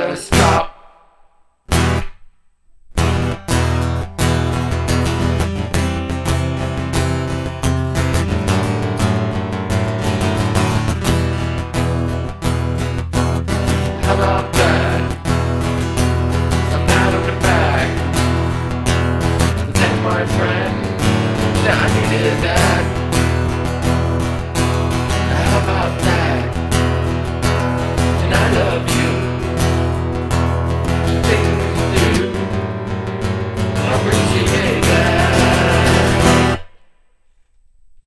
never stop. How about that? I'm out of the bag. Then my friend, I needed that.